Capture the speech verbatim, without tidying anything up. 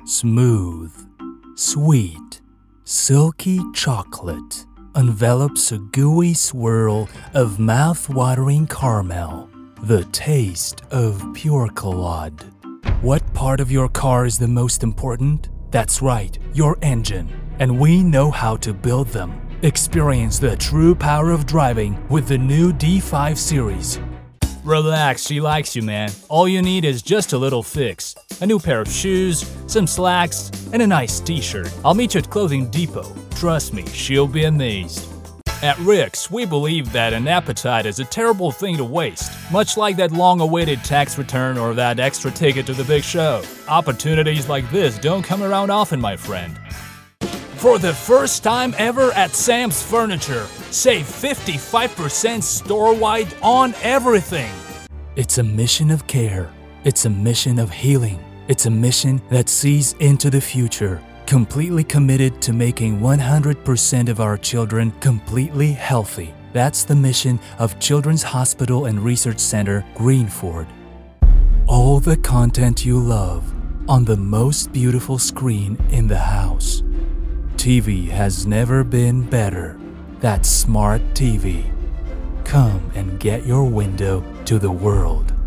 Smooth, sweet, silky chocolate envelops a gooey swirl of mouth-watering caramel, the taste of pure collard. What part of your car is the most important? That's right, your engine. And we know how to build them. Experience the true power of driving with the new D five series. Relax, she likes you, man. All you need is just a little fix. A new pair of shoes, some slacks, and a nice t-shirt. I'll meet you at Clothing Depot. Trust me, she'll be amazed. At Rick's, we believe that an appetite is a terrible thing to waste, much like that long-awaited tax return or that extra ticket to the big show. Opportunities like this don't come around often, my friend. For the first time ever at Sam's Furniture, save fifty-five percent store-wide on everything. It's a mission of care. It's a mission of healing. It's a mission that sees into the future, completely committed to making one hundred percent of our children completely healthy. That's the mission of Children's Hospital and Research Center, Greenford. All the content you love on the most beautiful screen in the house. T V has never been better. That's smart T V. Come and get your window to the world.